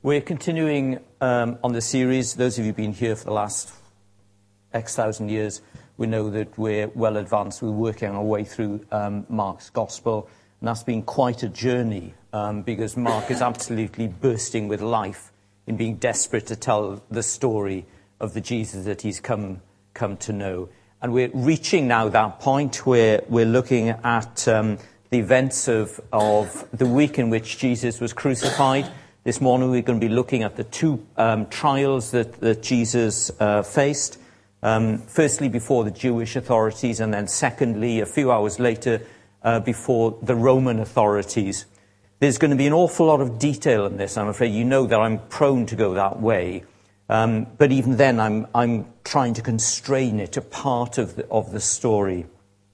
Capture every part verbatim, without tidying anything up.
We're continuing um, on the series. Those of you who've been here for the last X thousand years, we know that we're well advanced. We're working our way through um, Mark's Gospel, and that's been quite a journey um, because Mark is absolutely bursting with life in being desperate to tell the story of the Jesus that he's come come to know. And we're reaching now that point where we're looking at um, the events of, of the week in which Jesus was crucified. This morning we're going to be looking at the two um, trials that, that Jesus uh, faced. Um, firstly, before the Jewish authorities, and then secondly, a few hours later, uh, before the Roman authorities. There's going to be an awful lot of detail in this. I'm afraid you know that I'm prone to go that way. Um, but even then, I'm, I'm trying to constrain it to part of the, of the story.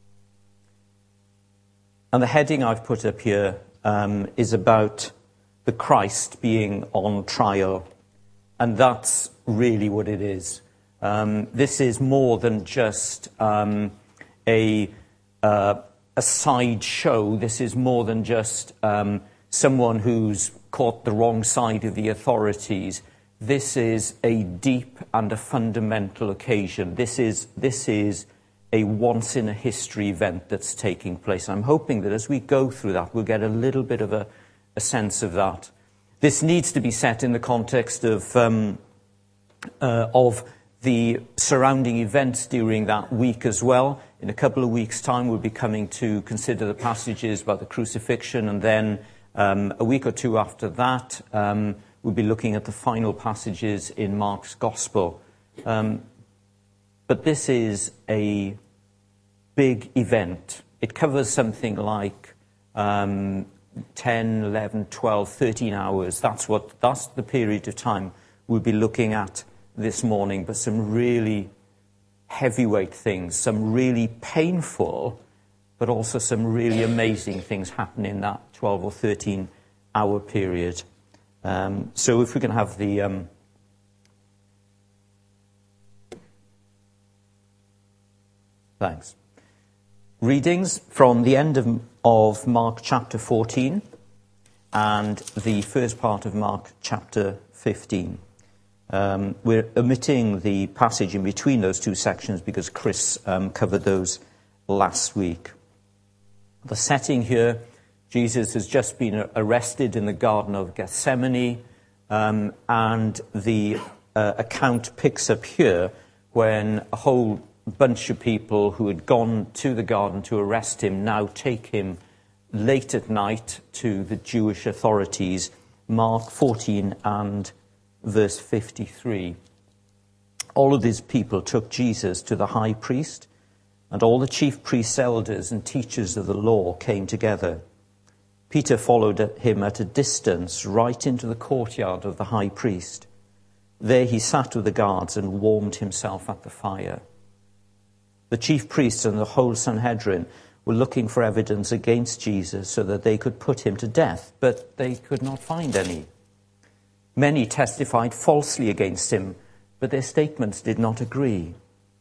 And the heading I've put up here um, is about the Christ being on trial. And that's really what it is. Um, this is more than just um, a, uh, a side show. This is more than just um, someone who's caught the wrong side of the authorities. This is a deep and a fundamental occasion. This is, this is a once-in-a-history event that's taking place. I'm hoping that as we go through that, we'll get a little bit of a a sense of that. This needs to be set in the context of um, uh, of the surrounding events during that week as well. In a couple of weeks' time, we'll be coming to consider the passages about the crucifixion, and then um, a week or two after that, um, we'll be looking at the final passages in Mark's Gospel. Um, but this is a big event. It covers something like um, ten, eleven, twelve, thirteen hours. That's what, that's the period of time we'll be looking at this morning. But some really heavyweight things, some really painful, but also some really amazing things happen in that twelve or thirteen hour period. Um, so if we can have the... Um, thanks. Readings from the end of, of Mark chapter fourteen and the first part of Mark chapter fifteen. Um, we're omitting the passage in between those two sections because Chris um, covered those last week. The setting here, Jesus has just been arrested in the Garden of Gethsemane, um, and the uh, account picks up here when a whole bunch of people who had gone to the garden to arrest him now take him late at night to the Jewish authorities. Mark fourteen and verse fifty-three. All of these people took Jesus to the high priest, and all the chief priests, elders, and teachers of the law came together. Peter followed him at a distance right into the courtyard of the high priest. There he sat with the guards and warmed himself at the fire. The chief priests and the whole Sanhedrin were looking for evidence against Jesus so that they could put him to death, but they could not find any. Many testified falsely against him, but their statements did not agree.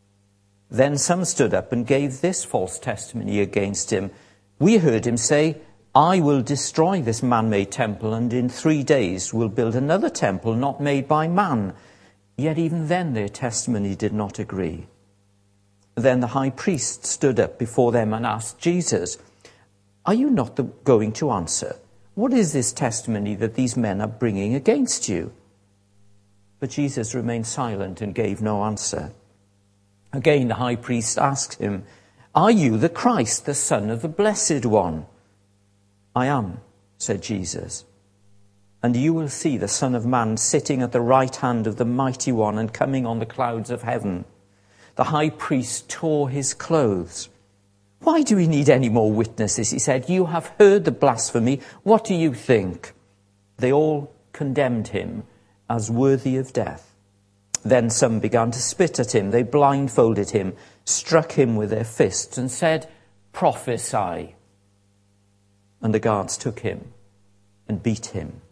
Then some stood up and gave this false testimony against him. We heard him say, "I will destroy this man-made temple, and in three days will build another temple not made by man." Yet even then their testimony did not agree. Then the high priest stood up before them and asked Jesus, "Are you not the, going to answer? What is this testimony that these men are bringing against you?" But Jesus remained silent and gave no answer. Again the high priest asked him, "Are you the Christ, the Son of the Blessed One?" "I am," said Jesus. "And you will see the Son of Man sitting at the right hand of the Mighty One and coming on the clouds of heaven." The high priest tore his clothes. "Why do we need any more witnesses?" he said. "You have heard the blasphemy. What do you think?" They all condemned him as worthy of death. Then some began to spit at him. They blindfolded him, struck him with their fists, and said, "Prophesy." And the guards took him and beat him.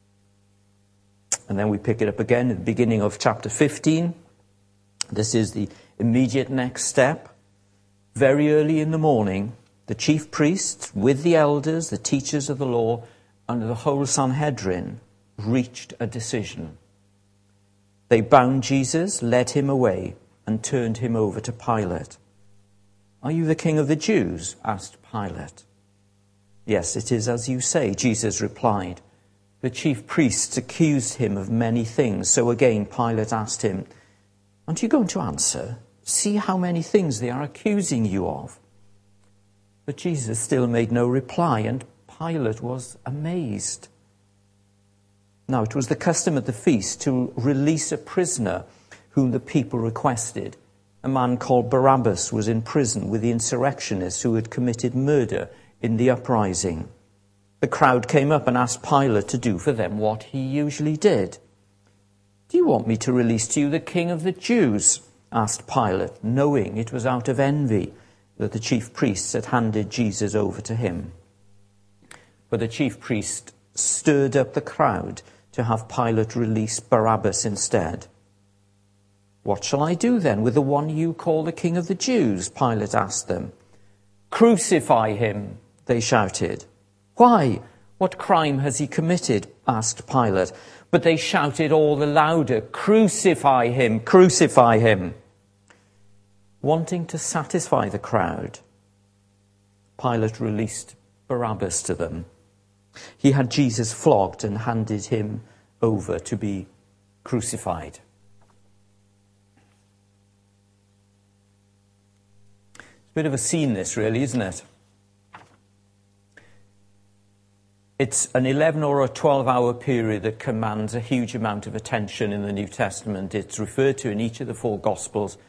And then we pick it up again at the beginning of chapter fifteen. This is the immediate next step. Very early in the morning, the chief priests, with the elders, the teachers of the law, and the whole Sanhedrin, reached a decision. They bound Jesus, led him away, and turned him over to Pilate. "Are you the king of the Jews?" asked Pilate. "Yes, it is as you say," Jesus replied. The chief priests accused him of many things, so again Pilate asked him, "Aren't you going to answer? See how many things they are accusing you of." But Jesus still made no reply, and Pilate was amazed. Now it was the custom at the feast to release a prisoner whom the people requested. A man called Barabbas was in prison with the insurrectionists who had committed murder in the uprising. The crowd came up and asked Pilate to do for them what he usually did. "Do you want me to release to you the king of the Jews?" asked Pilate, knowing it was out of envy that the chief priests had handed Jesus over to him. But the chief priest stirred up the crowd to have Pilate release Barabbas instead. "What shall I do then with the one you call the king of the Jews?" Pilate asked them. "Crucify him," they shouted. "Why? What crime has he committed?" asked Pilate. But they shouted all the louder, "Crucify him! Crucify him!" Wanting to satisfy the crowd, Pilate released Barabbas to them. He had Jesus flogged and handed him over to be crucified. It's a bit of a scene, this, really, isn't it? It's an eleven or a twelve hour period that commands a huge amount of attention in the New Testament. It's referred to in each of the four Gospels.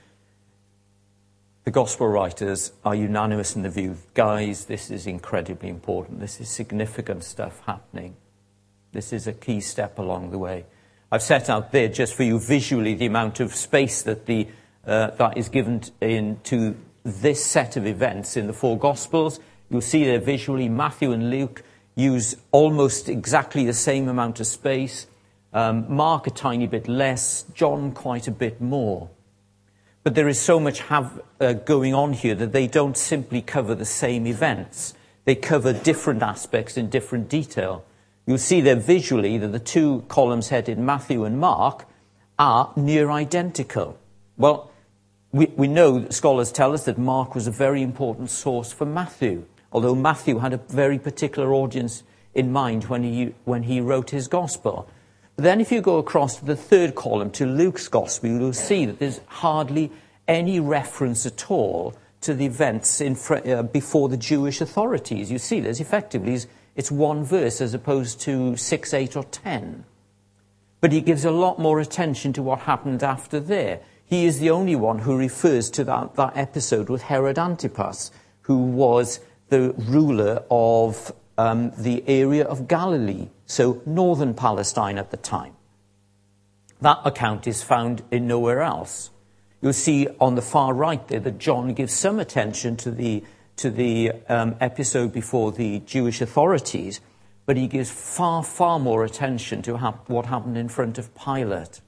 The Gospel writers are unanimous in the view, guys, this is incredibly important. This is significant stuff happening. This is a key step along the way. I've set out there just for you visually the amount of space that the uh, that is given in to this set of events in the four Gospels. You'll see there visually Matthew and Luke use almost exactly the same amount of space. Um, Mark a tiny bit less, John quite a bit more. But there is so much have, uh, going on here that they don't simply cover the same events. They cover different aspects in different detail. You'll see there visually that the two columns headed Matthew and Mark are near identical. Well, we, we know, that scholars tell us that Mark was a very important source for Matthew, although Matthew had a very particular audience in mind when he, when he wrote his gospel. But then if you go across to the third column, to Luke's gospel, you'll see that there's hardly any reference at all to the events in, uh, before the Jewish authorities. You see, there's effectively, it's one verse as opposed to six, eight, or ten. But he gives a lot more attention to what happened after there. He is the only one who refers to that, that episode with Herod Antipas, who was the ruler of um, the area of Galilee, so northern Palestine at the time. That account is found in nowhere else. You'll see on the far right there that John gives some attention to the, to the um, episode before the Jewish authorities, but he gives far, far more attention to ha- what happened in front of Pilate.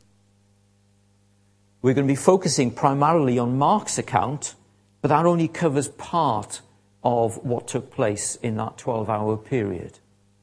We're going to be focusing primarily on Mark's account, but that only covers part of what took place in that twelve hour period.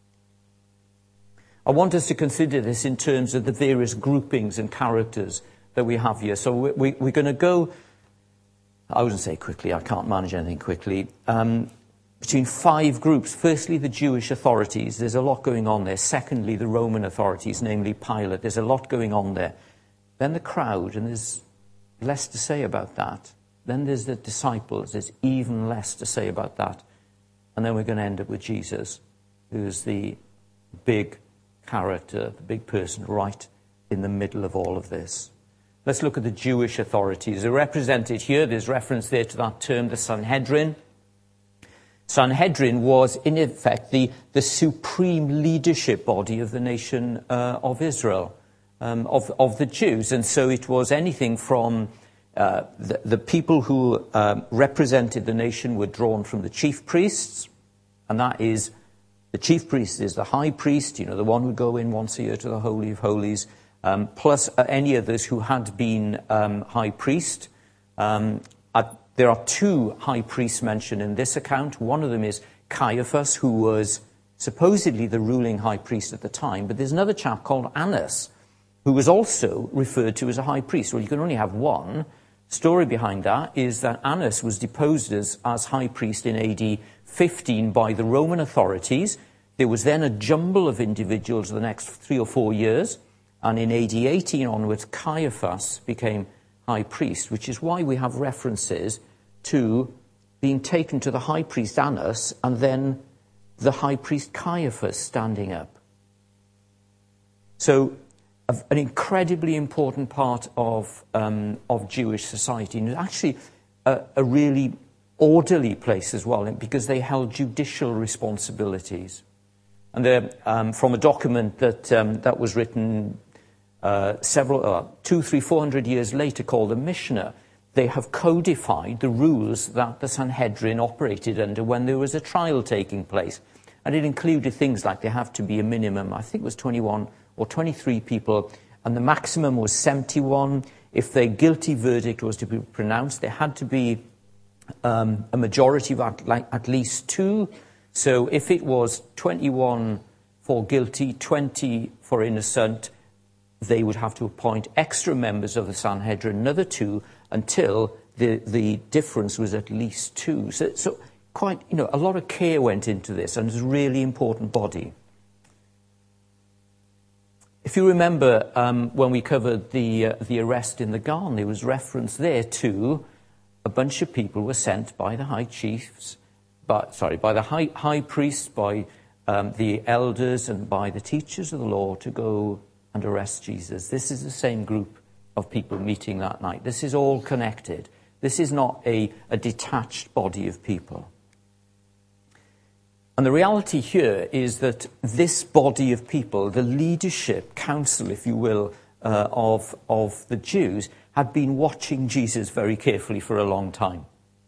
I want us to consider this in terms of the various groupings and characters that we have here. So we, we, we're going to go, I wouldn't say quickly, I can't manage anything quickly, um, between five groups. Firstly, the Jewish authorities. There's a lot going on there. Secondly, the Roman authorities, namely Pilate. There's a lot going on there. Then the crowd, and there's less to say about that. Then there's the disciples. There's even less to say about that. And then we're going to end up with Jesus, who's the big character, the big person right in the middle of all of this. Let's look at the Jewish authorities. They're represented here. There's reference there to that term, the Sanhedrin. Sanhedrin was, in effect, the, the supreme leadership body of the nation uh, of Israel, um, of, of the Jews. And so it was anything from uh, the, the people who uh, represented the nation were drawn from the chief priests, and that is, the chief priest is the high priest, you know, the one who would go in once a year to the Holy of Holies, um, plus uh, any others who had been um, high priest. Um, at, there are two high priests mentioned in this account. One of them is Caiaphas, who was supposedly the ruling high priest at the time, but there's another chap called Annas, who was also referred to as a high priest. Well, you can only have one. Story behind that is that Annas was deposed as, as high priest in A D fifteen by the Roman authorities. There was then a jumble of individuals the next three or four years, and in A D eighteen onwards, Caiaphas became high priest, which is why we have references to being taken to the high priest Annas and then the high priest Caiaphas standing up. So an incredibly important part of um, of Jewish society, and actually a, a really orderly place as well, because they held judicial responsibilities. And they're um, from a document that um, that was written uh, several, uh, two, three, four hundred years later, called the Mishnah. They have codified the rules that the Sanhedrin operated under when there was a trial taking place, and it included things like there have to be a minimum, I think it was twenty-one or twenty-three people, and the maximum was seventy-one. If their guilty verdict was to be pronounced, there had to be um, a majority of at, like, at least two. So if it was twenty-one for guilty, twenty for innocent, they would have to appoint extra members of the Sanhedrin, another two, until the, the difference was at least two. So, so quite, you know, a lot of care went into this, and it's a really important body. If you remember, um, when we covered the uh, the arrest in the Garden, there was reference there to a bunch of people were sent by the high chiefs, by, sorry, by the high, high priests, by um, the elders, and by the teachers of the law to go and arrest Jesus. This is the same group of people meeting that night. This is all connected. This is not a, a detached body of people. And the reality here is that this body of people, the leadership, council, if you will, uh, of, of the Jews, had been watching Jesus very carefully for a long time.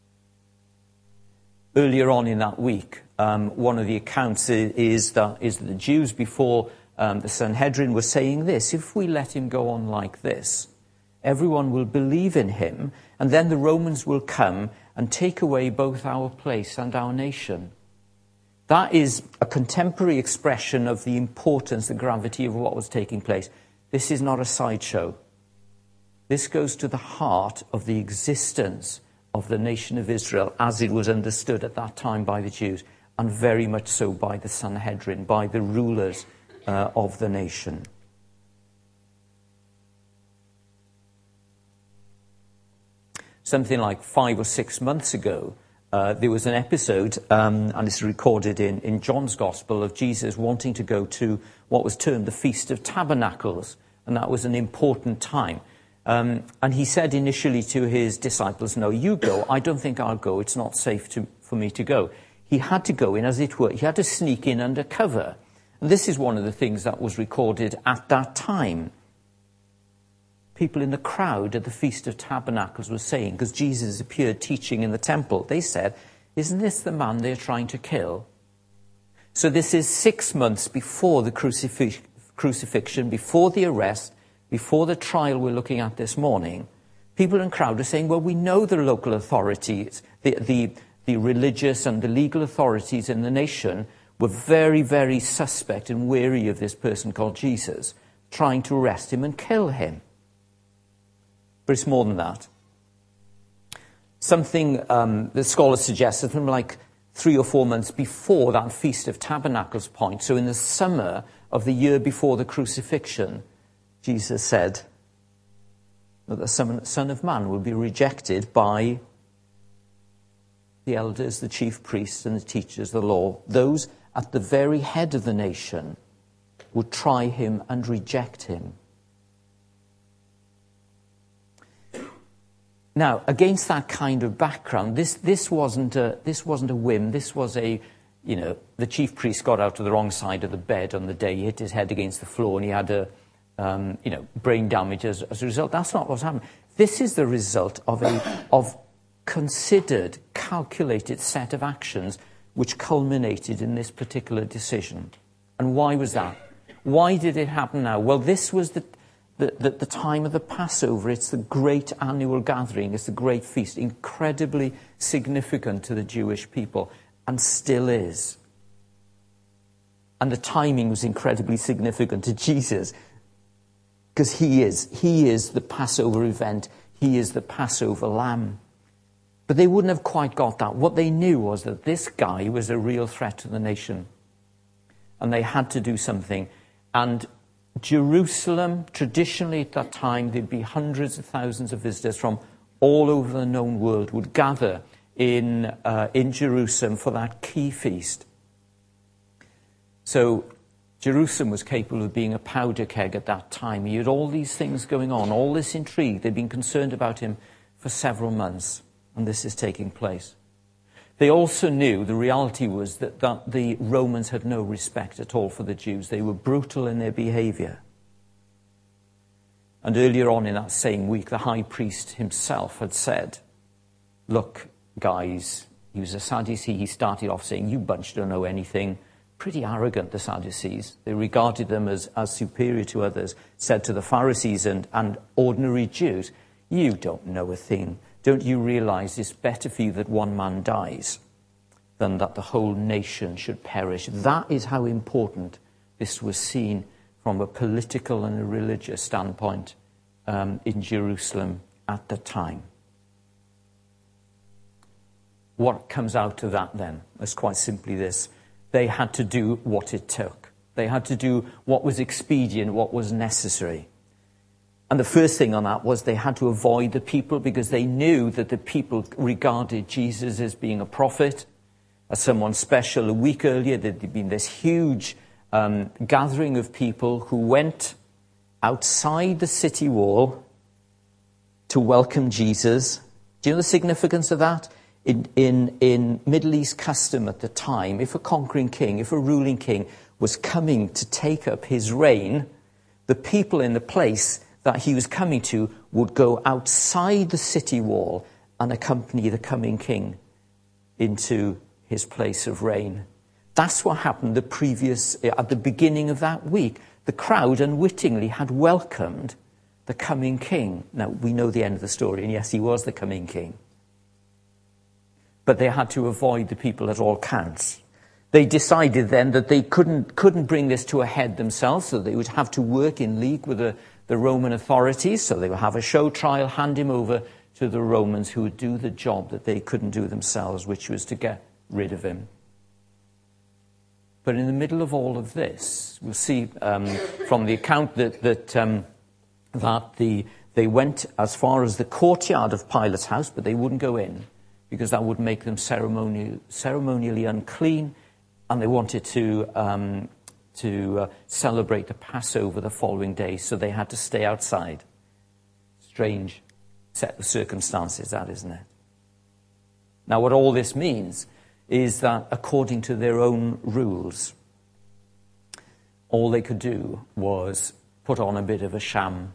Earlier on in that week, um, one of the accounts is that, is that the Jews before um, the Sanhedrin were saying this: if we let him go on like this, everyone will believe in him, and then the Romans will come and take away both our place and our nation. That is a contemporary expression of the importance, the gravity of what was taking place. This is not a sideshow. This goes to the heart of the existence of the nation of Israel as it was understood at that time by the Jews, and very much so by the Sanhedrin, by the rulers uh, of the nation. Something like five or six months ago, Uh, there was an episode, um, and it's recorded in, in John's Gospel, of Jesus wanting to go to what was termed the Feast of Tabernacles, and that was an important time. Um, and he said initially to his disciples, no, you go. I don't think I'll go. It's not safe to, for me to go. He had to go in, as it were. He had to sneak in under cover. And this is one of the things that was recorded at that time. People in the crowd at the Feast of Tabernacles were saying, because Jesus appeared teaching in the temple, they said, isn't this the man they're trying to kill? So this is six months before the crucif- crucifixion, before the arrest, before the trial we're looking at this morning. People in the crowd are saying, well, we know the local authorities, the, the, the religious and the legal authorities in the nation were very, very suspect and wary of this person called Jesus, trying to arrest him and kill him. But it's more than that. Something um, the scholars suggest that from like three or four months before that Feast of Tabernacles point, so in the summer of the year before the crucifixion, Jesus said that the Son of Man will be rejected by the elders, the chief priests, and the teachers of the law. Those at the very head of the nation would try him and reject him. Now, against that kind of background, this, this, wasn't a, this wasn't a whim. This was a, you know, the chief priest got out to the wrong side of the bed on the day. He hit his head against the floor and he had a, um, you know, brain damage as, as a result. That's not what's happened. This is the result of a of considered, calculated set of actions which culminated in this particular decision. And why was that? Why did it happen now? Well, this was the... The, the, the time of the Passover. It's the great annual gathering. It's the great feast, incredibly significant to the Jewish people, and still is. And the timing was incredibly significant to Jesus, because he is, he is the Passover event. He is the Passover lamb. But they wouldn't have quite got that. What they knew was that this guy was a real threat to the nation. And they had to do something. And Jerusalem, traditionally at that time, there'd be hundreds of thousands of visitors from all over the known world would gather in, uh, in Jerusalem for that key feast. So Jerusalem was capable of being a powder keg at that time. He had all these things going on, all this intrigue. They'd been concerned about him for several months, and this is taking place. They also knew, the reality was that, that the Romans had no respect at all for the Jews. They were brutal in their behavior. And earlier on in that same week, the high priest himself had said, look, guys, he was a Sadducee. He started off saying, you bunch don't know anything. Pretty arrogant, the Sadducees. They regarded them as, as superior to others, said to the Pharisees and, and ordinary Jews, you don't know a thing. Don't you realize it's better for you that one man dies than that the whole nation should perish? That is how important this was seen from a political and a religious standpoint um, in Jerusalem at the time. What comes out of that then is quite simply this. They had to do what it took. They had to do what was expedient, what was necessary. And the first thing on that was they had to avoid the people, because they knew that the people regarded Jesus as being a prophet, as someone special. A week earlier, there'd been this huge um, gathering of people who went outside the city wall to welcome Jesus. Do you know the significance of that? In, in, in Middle East custom at the time, if a conquering king, if a ruling king was coming to take up his reign, the people in the place that he was coming to would go outside the city wall and accompany the coming king into his place of reign. That's what happened the previous, at the beginning of that week. The crowd unwittingly had welcomed the coming king. Now, we know the end of the story, and yes, he was the coming king. But they had to avoid the people at all counts. They decided then that they couldn't couldn't bring this to a head themselves, so they would have to work in league with the, the Roman authorities. So they would have a show trial, hand him over to the Romans, who would do the job that they couldn't do themselves, which was to get rid of him. But in the middle of all of this, we'll see um, from the account that that um, that the they went as far as the courtyard of Pilate's house, but they wouldn't go in, because that would make them ceremonial, ceremonially unclean, and they wanted to um, to uh, celebrate the Passover the following day, so they had to stay outside. Strange set of circumstances, that, isn't it? Now, what all this means is that according to their own rules, all they could do was put on a bit of a sham.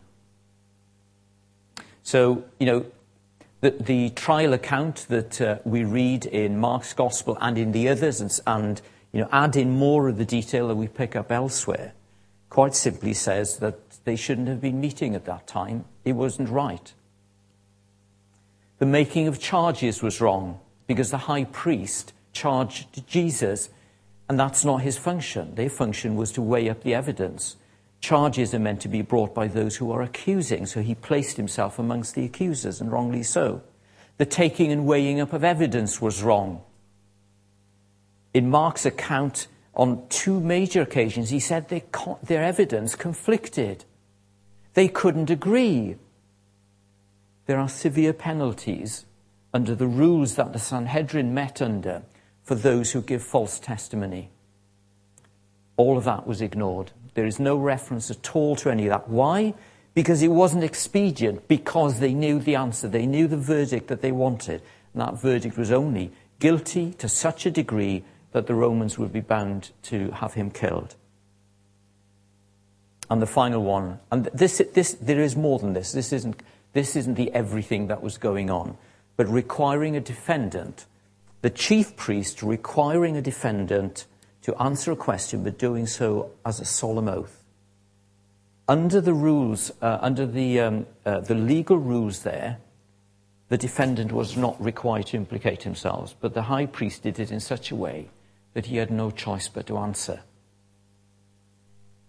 So, you know, The, the trial account that uh, we read in Mark's Gospel and in the others, and, and you know, add in more of the detail that we pick up elsewhere, quite simply says that they shouldn't have been meeting at that time. It wasn't right. The making of charges was wrong, because the high priest charged Jesus, and that's not his function. Their function was to weigh up the evidence. Charges are meant to be brought by those who are accusing, so he placed himself amongst the accusers, and wrongly so. The taking and weighing up of evidence was wrong. In Mark's account, on two major occasions, he said they co- their evidence conflicted. They couldn't agree. There are severe penalties under the rules that the Sanhedrin met under for those who give false testimony. All of that was ignored. There is no reference at all to any of that. Why? Because it wasn't expedient, because they knew the answer. They knew the verdict that they wanted. And that verdict was only guilty to such a degree that the Romans would be bound to have him killed. And the final one, and this, this, there is more than this. This isn't, this isn't the everything that was going on. But requiring a defendant, the chief priest requiring a defendant to answer a question, but doing so as a solemn oath. Under the rules, uh, under the um, uh, the legal rules there, the defendant was not required to implicate himself, but the high priest did it in such a way that he had no choice but to answer.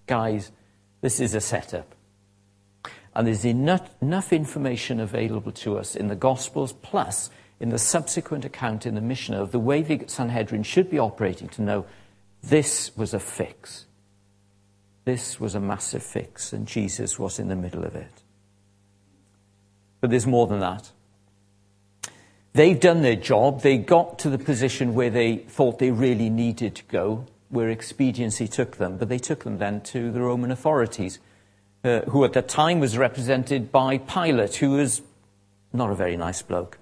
guys, this is a setup. And there's enough, enough information available to us in the Gospels, plus in the subsequent account in the Mishnah of the way the Sanhedrin should be operating to know this was a fix. This was a massive fix, and Jesus was in the middle of it. But there's more than that. They've done their job. They got to the position where they thought they really needed to go, where expediency took them. But they took them then to the Roman authorities, uh, who at the time was represented by Pilate, who was not a very nice bloke.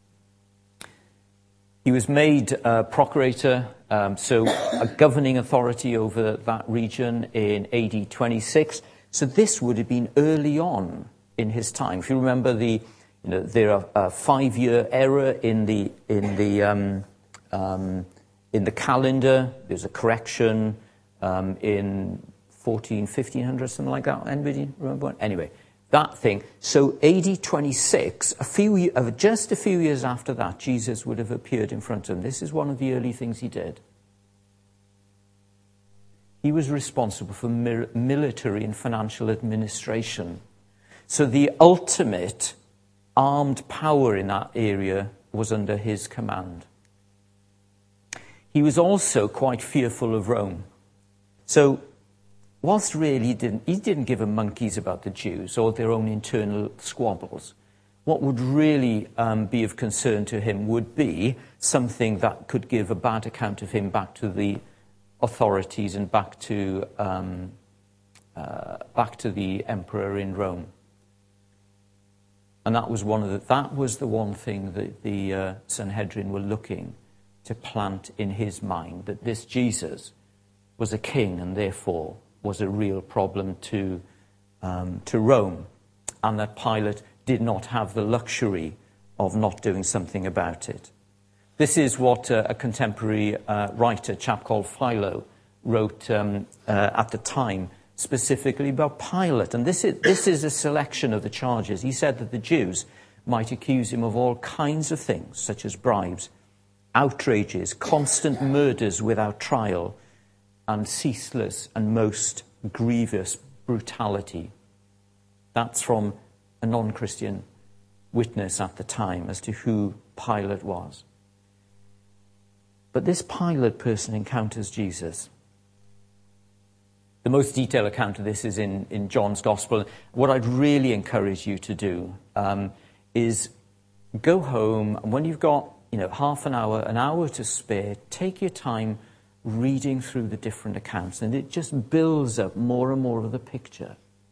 He was made uh, procurator, um, so a governing authority over that region in A D twenty-six. So this would have been early on in his time. If you remember, the you know there are a five-year error in the in the um, um, in the calendar. There's a correction um, in fourteen, fifteen hundred, something like that. Anybody remember? Anyway. That thing. So A D twenty-six, a few, uh, just a few years after that, Jesus would have appeared in front of them. This is one of the early things he did. He was responsible for military and financial administration. So the ultimate armed power in that area was under his command. He was also quite fearful of Rome. So whilst really he didn't, he didn't give a monkeys about the Jews or their own internal squabbles, what would really um, be of concern to him would be something that could give a bad account of him back to the authorities and back to um, uh, back to the emperor in Rome. And that was one of the, that was the one thing that the uh, Sanhedrin were looking to plant in his mind, that this Jesus was a king and therefore was a real problem to um, to Rome, and that Pilate did not have the luxury of not doing something about it. This is what uh, a contemporary uh, writer, a chap called Philo, wrote um, uh, at the time, specifically about Pilate. And this is, this is a selection of the charges. He said that the Jews might accuse him of all kinds of things, such as bribes, outrages, constant murders without trial, and ceaseless and most grievous brutality. That's from a non-Christian witness at the time as to who Pilate was. But this Pilate person encounters Jesus. The most detailed account of this is in, in John's Gospel. What I'd really encourage you to do um, is go home, and when you've got you know half an hour, an hour to spare, take your time reading through the different accounts, and it just builds up more and more of the picture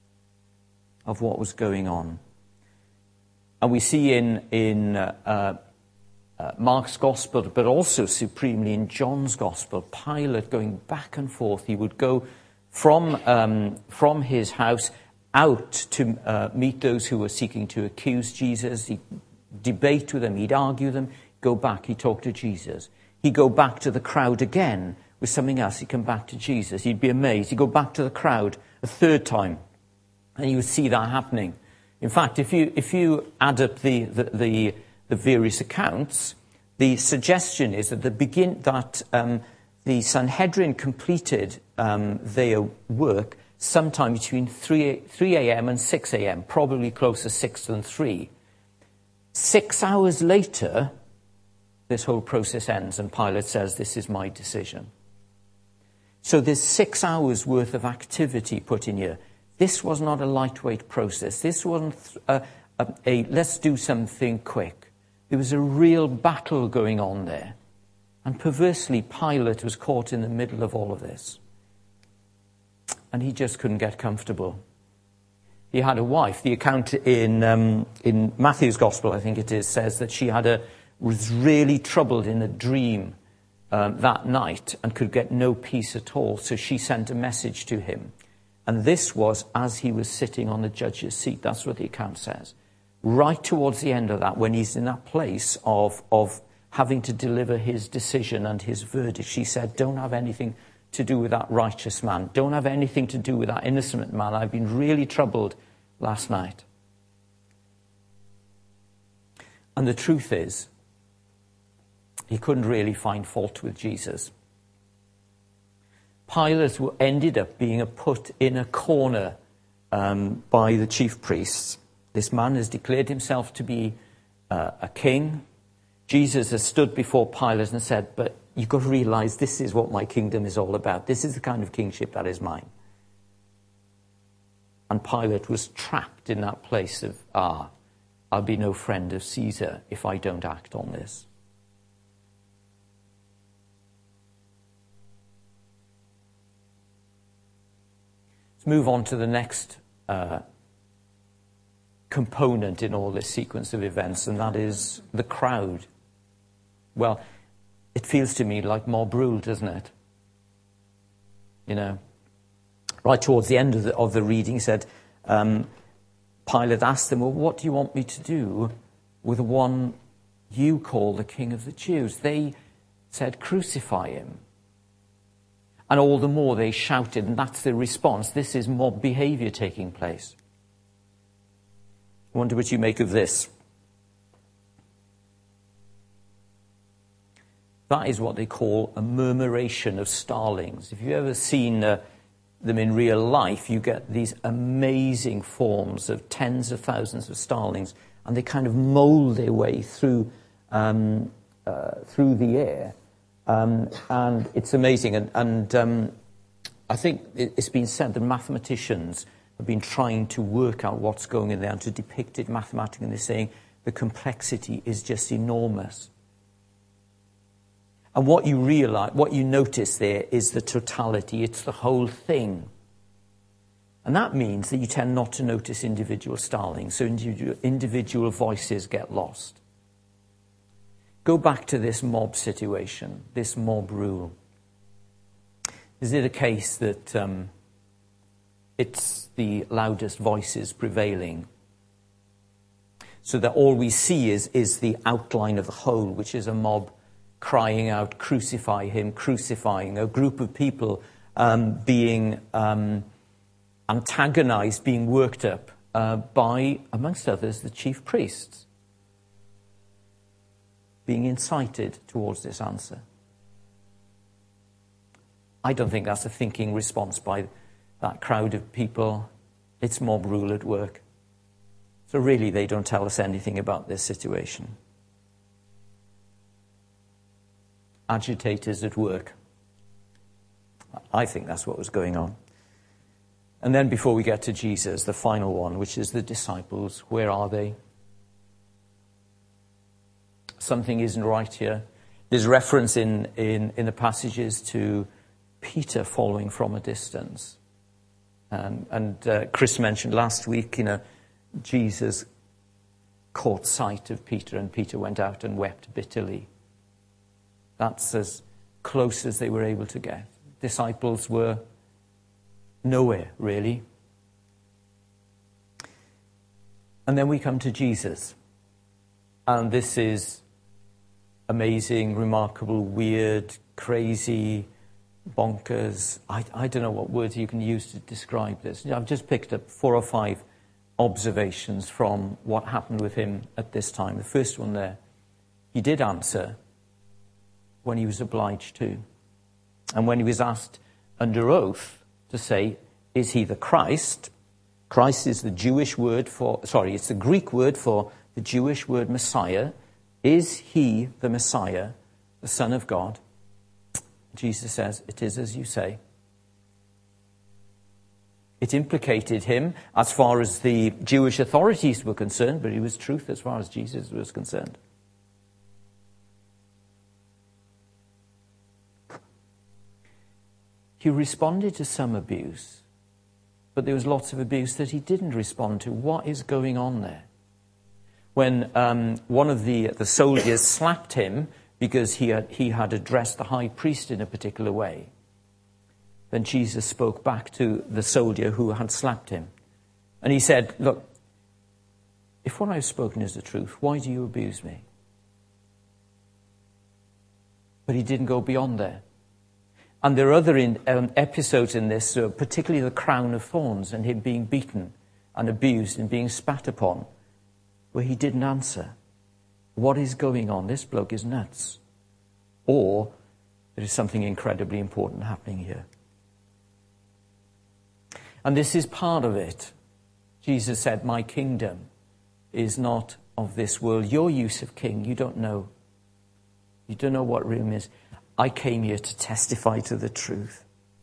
of what was going on. And we see in in uh, uh, Mark's Gospel, but also supremely in John's Gospel, Pilate going back and forth. He would go from um, from his house out to uh, meet those who were seeking to accuse Jesus. He'd debate with them, he'd argue them, go back, he'd talk to Jesus. He'd go back to the crowd again with something else. He'd come back to Jesus. He'd be amazed. He'd go back to the crowd a third time, and you would see that happening. In fact, if you if you add up the the, the, the various accounts, the suggestion is that the begin that um, the Sanhedrin completed um, their work sometime between three a.m. and six a.m., probably closer six than three. Six hours later, this whole process ends, and Pilate says, "This is my decision." So there's six hours worth of activity put in here. This was not a lightweight process. This wasn't a, a, a let's do something quick. There was a real battle going on there. And perversely, Pilate was caught in the middle of all of this. And he just couldn't get comfortable. He had a wife. The account in um, in Matthew's Gospel, I think it is, says that she had a was really troubled in a dream um, that night and could get no peace at all. So she sent a message to him. And this was as he was sitting on the judge's seat. That's what the account says. Right towards the end of that, when he's in that place of, of having to deliver his decision and his verdict, she said, "Don't have anything to do with that righteous man. Don't have anything to do with that innocent man. I've been really troubled last night." And the truth is, he couldn't really find fault with Jesus. Pilate ended up being put in a corner um, by the chief priests. This man has declared himself to be uh, a king. Jesus has stood before Pilate and said, but you've got to realize this is what my kingdom is all about. This is the kind of kingship that is mine. And Pilate was trapped in that place of, ah, I'll be no friend of Caesar if I don't act on this. Let's move on to the next uh, component in all this sequence of events, and that is the crowd. Well, it feels to me like mob rule, doesn't it? You know, right towards the end of the, of the reading, he said, um, Pilate asked them, well, what do you want me to do with the one you call the King of the Jews? They said, crucify him. And all the more they shouted, and that's the response. This is mob behavior taking place. I wonder what you make of this. That is what they call a murmuration of starlings. If you've ever seen uh, them in real life, you get these amazing forms of tens of thousands of starlings, and they kind of mold their way through um, uh, through the air. Um, and it's amazing. And, and um, I think it's been said that mathematicians have been trying to work out what's going in there and to depict it mathematically, and they're saying the complexity is just enormous. And what you realize, what you notice there is the totality. It's the whole thing. And that means that you tend not to notice individual starlings, so individual, individual voices get lost. Go back to this mob situation, this mob rule. Is it a case that um, it's the loudest voices prevailing, so that all we see is, is the outline of the whole, which is a mob crying out, crucify him, crucifying, a group of people um, being um, antagonized, being worked up uh, by, amongst others, the chief priests, being incited towards this answer? I don't think that's a thinking response by that crowd of people. It's mob rule at work. So really, they don't tell us anything about this situation. Agitators at work. I think that's what was going on. And then before we get to Jesus, the final one, which is the disciples, where are they? Something isn't right here. There's reference in, in, in the passages to Peter following from a distance. Um, and uh, Chris mentioned last week, you know, Jesus caught sight of Peter, and Peter went out and wept bitterly. That's as close as they were able to get. Disciples were nowhere, really. And then we come to Jesus. And this is amazing, remarkable, weird, crazy, bonkers. I, I don't know what words you can use to describe this. I've just picked up four or five observations from what happened with him at this time. The first one there, he did answer when he was obliged to. And when he was asked under oath to say, is he the Christ? Christ is the Jewish word for, sorry, it's the Greek word for the Jewish word Messiah. Is he the Messiah, the Son of God? Jesus says, it is as you say. It implicated him as far as the Jewish authorities were concerned, but it was truth as far as Jesus was concerned. He responded to some abuse, but there was lots of abuse that he didn't respond to. What is going on there? When um, one of the, the soldiers slapped him because he had, he had addressed the high priest in a particular way, then Jesus spoke back to the soldier who had slapped him. And he said, look, if what I've spoken is the truth, why do you abuse me? But he didn't go beyond there. And there are other in, um, episodes in this, uh, particularly the crown of thorns and him being beaten and abused and being spat upon, where he didn't answer. What is going on? This bloke is nuts. Or there is something incredibly important happening here. And this is part of it. Jesus said, my kingdom is not of this world. Your use of king, you don't know. You don't know what room is. I came here to testify to the truth.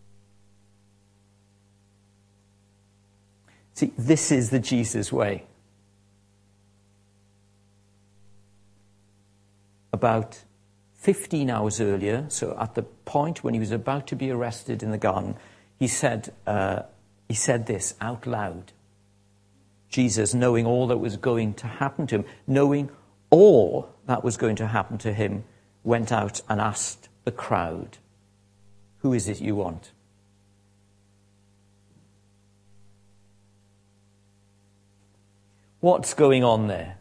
See, this is the Jesus way. About fifteen hours earlier, so at the point when he was about to be arrested in the garden, he said, uh, he said this out loud. Jesus, knowing all that was going to happen to him, knowing all that was going to happen to him, went out and asked the crowd, who is it you want? What's going on there?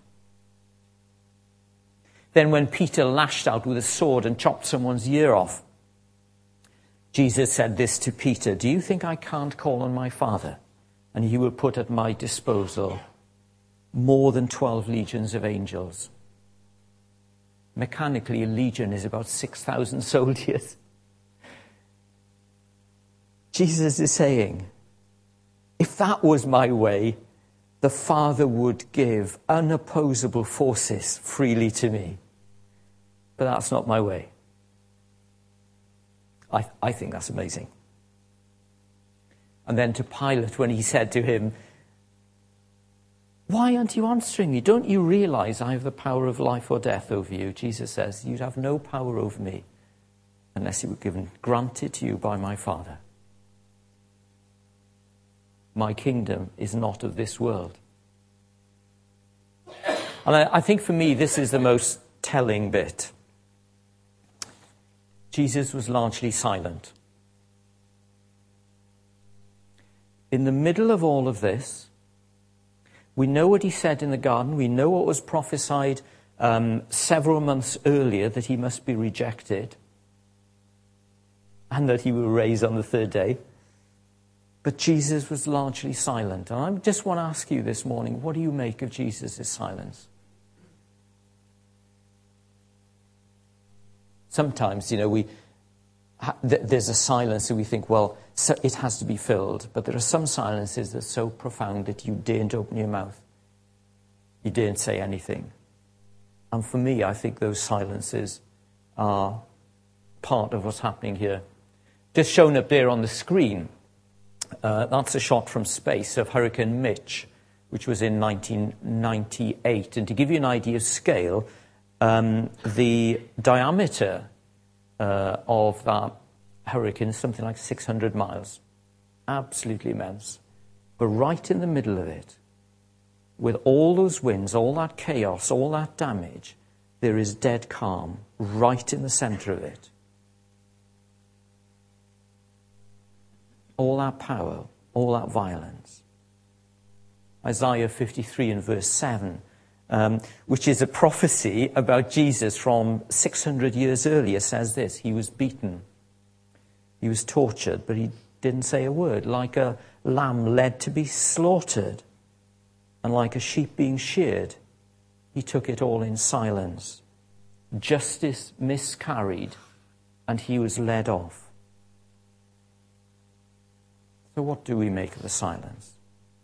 Then when Peter lashed out with a sword and chopped someone's ear off, Jesus said this to Peter, do you think I can't call on my Father and he will put at my disposal more than twelve legions of angels? Mechanically, a legion is about six thousand soldiers. Jesus is saying, if that was my way, the Father would give unopposable forces freely to me. But that's not my way. I, I think that's amazing. And then to Pilate, when he said to him, why aren't you answering me? Don't you realize I have the power of life or death over you? Jesus says, you'd have no power over me unless it were given, granted to you by my Father. My kingdom is not of this world. And I, I think for me, this is the most telling bit. Jesus was largely silent. In the middle of all of this, we know what he said in the garden. We know what was prophesied um, several months earlier, that he must be rejected and that he will rise on the third day. But Jesus was largely silent. And I just want to ask you this morning, what do you make of Jesus' silence? Sometimes, you know, we ha- th- there's a silence and we think, well, so it has to be filled. But there are some silences that are so profound that you daren't open your mouth. You daren't say anything. And for me, I think those silences are part of what's happening here. Just shown up there on the screen, uh, that's a shot from space of Hurricane Mitch, which was in nineteen ninety-eight. And to give you an idea of scale, Um, the diameter uh, of that hurricane is something like six hundred miles. Absolutely immense. But right in the middle of it, with all those winds, all that chaos, all that damage, there is dead calm right in the center of it. All that power, all that violence. Isaiah fifty-three and verse seven, Um, which is a prophecy about Jesus from six hundred years earlier, says this: he was beaten, he was tortured, but he didn't say a word, like a lamb led to be slaughtered, and like a sheep being sheared, he took it all in silence. Justice miscarried, and he was led off. So what do we make of the silence?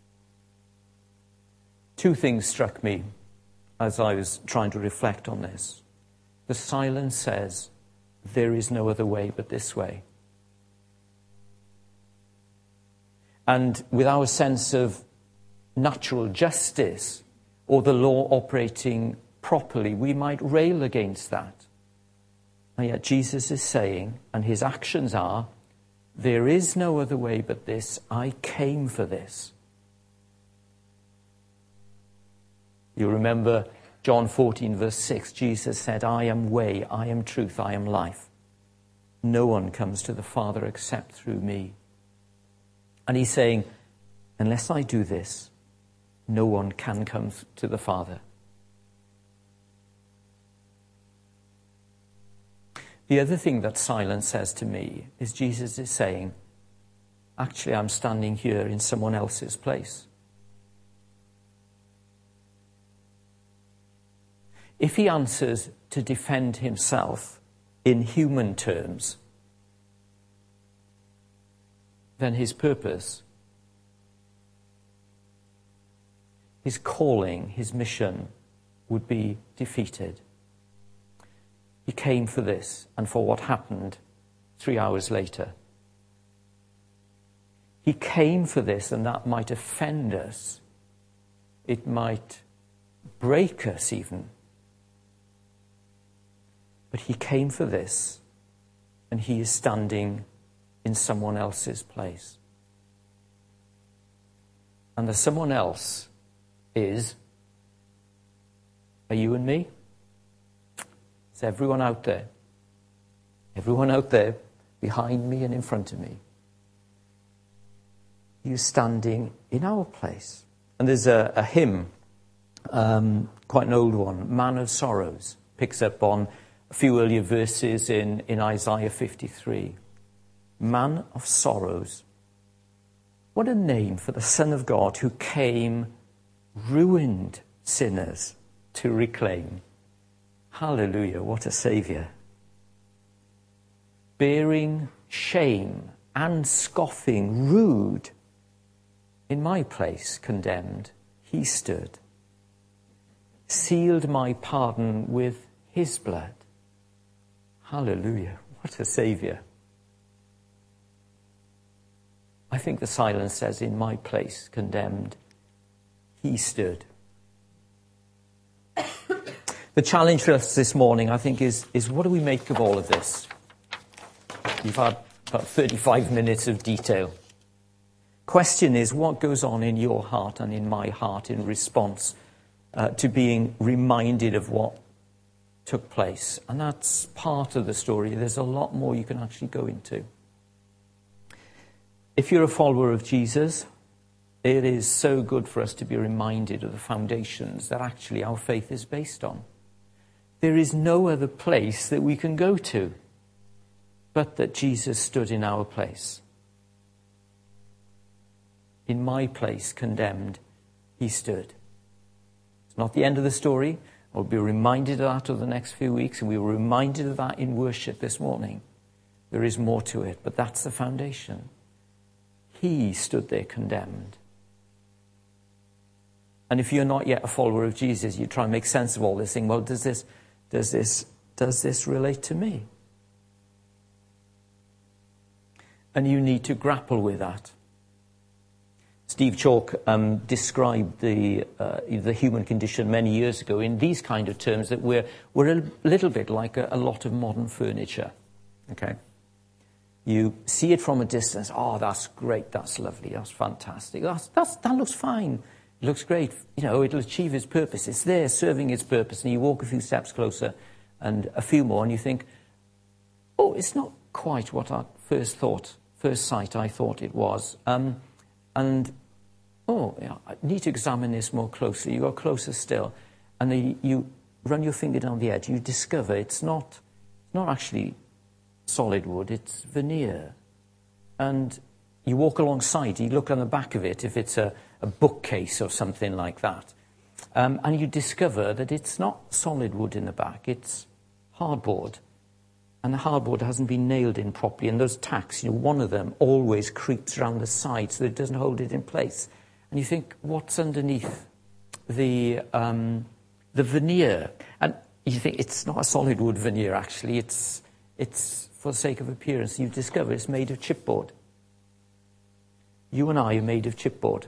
Two things struck me as I was trying to reflect on this. The silence says, there is no other way but this way. And with our sense of natural justice or the law operating properly, we might rail against that. And yet Jesus is saying, and his actions are, there is no other way but this. I came for this. You remember John fourteen, verse six, Jesus said, I am way, I am truth, I am life. No one comes to the Father except through me. And he's saying, unless I do this, no one can come to the Father. The other thing that silence says to me is Jesus is saying, actually, I'm standing here in someone else's place. If he answers to defend himself in human terms, then his purpose his calling, his mission would be defeated. He came for this and for what happened three hours later. He came for this, and that might offend us. It might break us even. But he came for this, and he is standing in someone else's place. And the someone else is, are you and me? It's everyone out there. Everyone out there, behind me and in front of me. He is standing in our place. And there's a, a hymn, um, quite an old one, Man of Sorrows, picks up on a few earlier verses in, in Isaiah fifty-three. Man of Sorrows. What a name for the Son of God who came ruined sinners to reclaim. Hallelujah, what a Saviour. Bearing shame and scoffing, rude, in my place condemned, he stood. Sealed my pardon with his blood. Hallelujah, what a Saviour. I think the silence says, in my place condemned, he stood. The challenge for us this morning, I think, is, is what do we make of all of this? You've had about thirty-five minutes of detail. Question is, what goes on in your heart and in my heart in response uh, to being reminded of what took place? And that's part of the story. There's a lot more you can actually go into. If you're a follower of Jesus, it is so good for us to be reminded of the foundations that actually our faith is based on. There is no other place that we can go to but that Jesus stood in our place. In my place, condemned, he stood. It's not the end of the story. We'll be reminded of that over the next few weeks, and we were reminded of that in worship this morning. There is more to it, but that's the foundation. He stood there condemned. And if you're not yet a follower of Jesus, you try and make sense of all this thing. Well, does this, does this, does this relate to me? And you need to grapple with that. Steve Chalk um, described the uh, the human condition many years ago in these kind of terms, that we're we're a little bit like a, a lot of modern furniture. Okay, you see it from a distance. Oh, that's great. That's lovely. That's fantastic. That's that's that looks fine. It looks great. You know, it'll achieve its purpose. It's there, serving its purpose. And you walk a few steps closer, and a few more, and you think, oh, it's not quite what I first thought, first sight I thought it was. Um, and oh, yeah, I need to examine this more closely. You go closer still, and then you run your finger down the edge. You discover it's not, not actually solid wood, it's veneer. And you walk alongside, you look on the back of it, if it's a, a bookcase or something like that, um, and you discover that it's not solid wood in the back, it's hardboard. And the hardboard hasn't been nailed in properly, and those tacks, you know, one of them always creeps around the side so that it doesn't hold it in place. And you think, what's underneath the um, the veneer? And you think it's not a solid wood veneer, actually. It's it's for the sake of appearance. You discover it's made of chipboard. You and I are made of chipboard.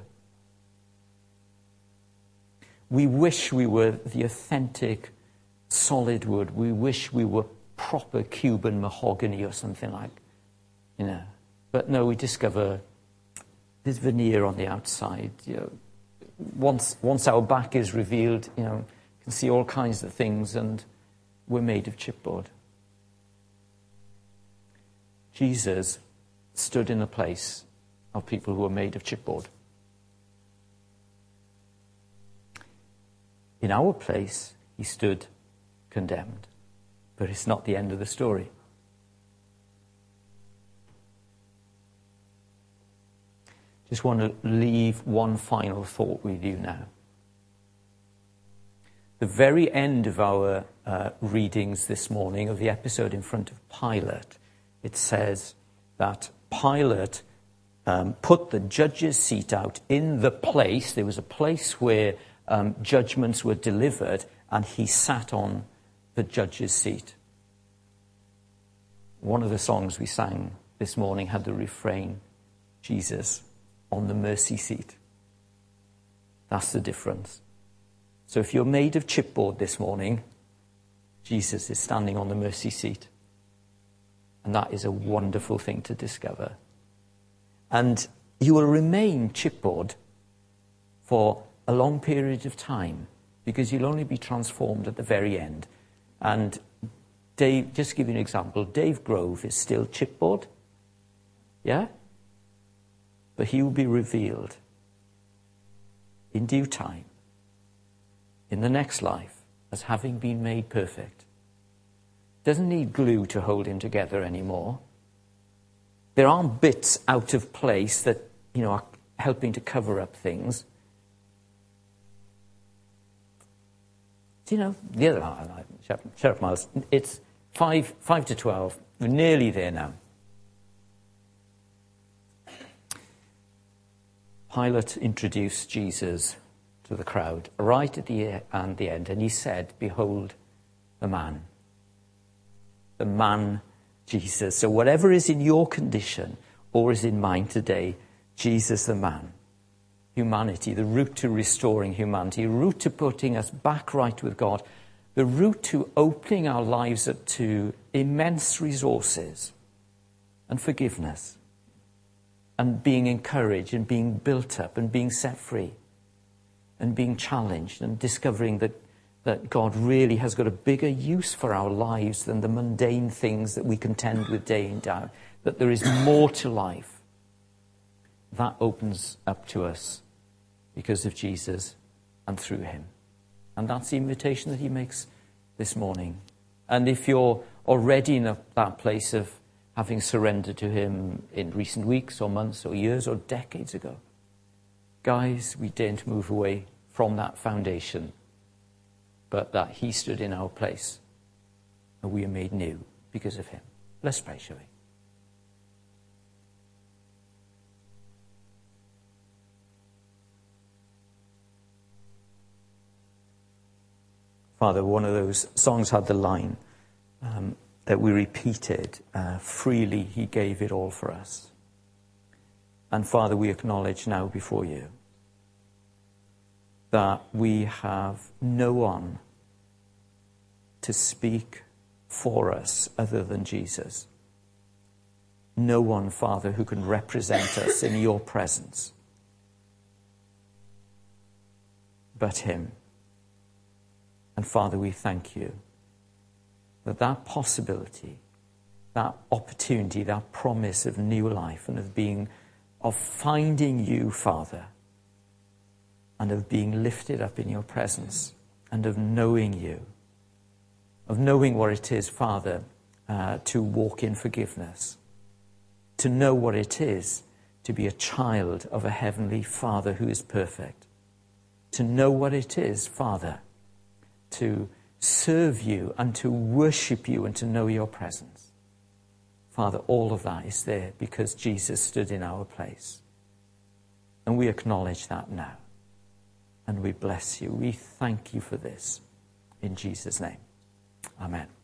We wish we were the authentic solid wood. We wish we were proper Cuban mahogany or something like, you know. But no, we discover this veneer on the outside. You know, once once our back is revealed, you know, you can see all kinds of things, and we're made of chipboard. Jesus stood in a place of people who are made of chipboard. In our place, he stood condemned. But it's not the end of the story. Just want to leave one final thought with you now. The very end of our uh, readings this morning of the episode in front of Pilate, it says that Pilate um, put the judge's seat out in the place. There was a place where um, judgments were delivered, and he sat on the judge's seat. One of the songs we sang this morning had the refrain, Jesus on the mercy seat. That's the difference. So if you're made of chipboard this morning, Jesus is standing on the mercy seat. And that is a wonderful thing to discover. And you will remain chipboard for a long period of time, because you'll only be transformed at the very end. And Dave, just to give you an example, Dave Grove is still chipboard. Yeah? But he will be revealed in due time, in the next life, as having been made perfect. Doesn't need glue to hold him together anymore. There aren't bits out of place that, you know, are helping to cover up things. Do you know, the other, oh, Sheriff, Sheriff Miles, it's five, five to twelve. We're nearly there now. Pilate introduced Jesus to the crowd right at the, and the end, and he said, behold the man. The man, Jesus. So whatever is in your condition or is in mine today, Jesus the man. Humanity, the route to restoring humanity, the route to putting us back right with God, the route to opening our lives up to immense resources and forgiveness, and being encouraged and being built up and being set free and being challenged and discovering that, that God really has got a bigger use for our lives than the mundane things that we contend with day in, day out, that there is more to life. That opens up to us because of Jesus and through him. And that's the invitation that he makes this morning. And if you're already in a, that place of having surrendered to him in recent weeks or months or years or decades ago, guys, we daren't move away from that foundation, but that he stood in our place and we are made new because of him. Let's pray, shall we? Father, one of those songs had the line um, that we repeated, uh, freely he gave it all for us. And Father, we acknowledge now before you that we have no one to speak for us other than Jesus. No one, Father, who can represent us in your presence but him. And Father, we thank you that that possibility, that opportunity, that promise of new life and of being, of finding you, Father, and of being lifted up in your presence and of knowing you, of knowing what it is, Father, uh, to walk in forgiveness, to know what it is to be a child of a heavenly Father who is perfect, to know what it is, Father, to serve you and to worship you and to know your presence. Father, all of that is there because Jesus stood in our place. And we acknowledge that now. And we bless you. We thank you for this. In Jesus' name. Amen.